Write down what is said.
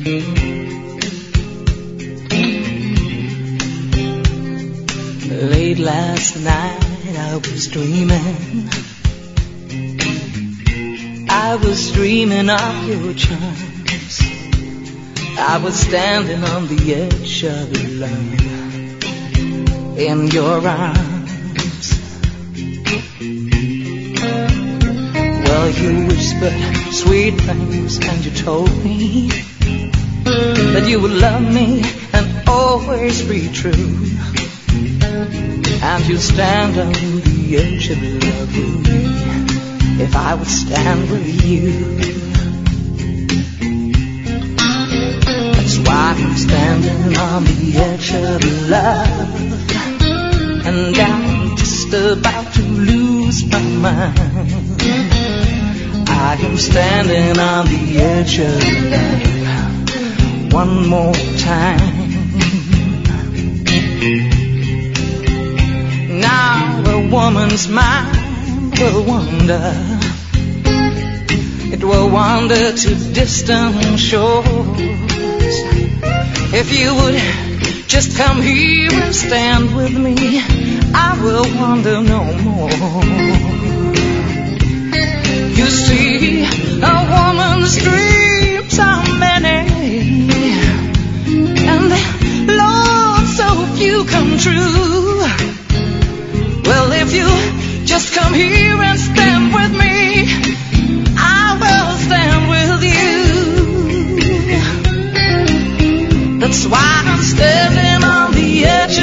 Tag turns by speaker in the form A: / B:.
A: Late last night I was dreaming. I was dreaming of your charms. I was standing on the edge of love in your arms. Well, you whispered sweet things and you told me that you would love me and always be true. And you stand on the edge of love with me if I would stand with you. That's why I'm standing on the edge of love, and I'm just about to lose my mind. I am standing on the edge of love one more time. Now a woman's mind will wander. It will wander to distant shores. If you would just come here and stand with me, I will wander no more. You see, a woman's dreams are many, and Lord, so few come true. Well, if you just come here and stand with me, I will stand with you. That's why I'm standing on the edge